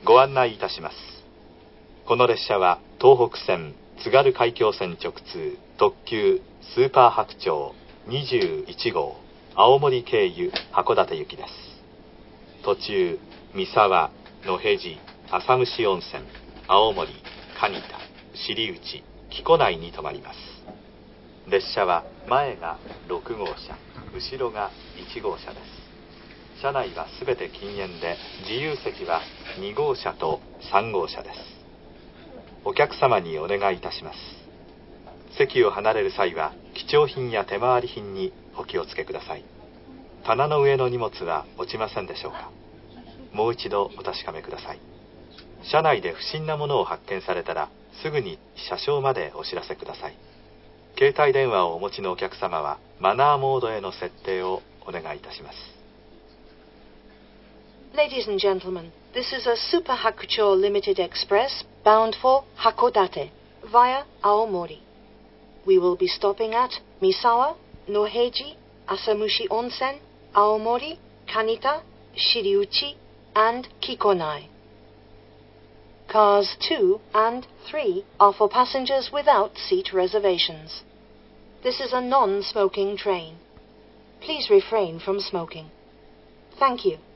ご案内いたします。この列車は東北線津軽海峡線直通特急スーパー白鳥21号青森経由函館行きです。途中三沢、野辺地、浅虫温泉、青森、蟹田、尻内、木古内に停まります。列車は前が6号車、後ろが1号車です。車内はすべて禁煙で、自由席は2号車と3号車です。お客様にお願いいたします。席を離れる際は貴重品や手回り品にお気をつけください。棚の上の荷物は落ちませんでしょうか。もう一度お確かめください。車内で不審なものを発見されたらすぐに車掌までお知らせください。携帯電話をお持ちのお客様はマナーモードへの設定をお願いいたします。 Ladies and gentlemen, this is a Super Hakucho Limited Express bound for Hakodate via Aomori. We will be stopping at Misawa, Noheji, Asamushi Onsen, Aomori, Kanita, Shiriuchi, and Kikonai. Cars 2 and 3 are for passengers without seat reservations. This is a non-smoking train. Please refrain from smoking. Thank you.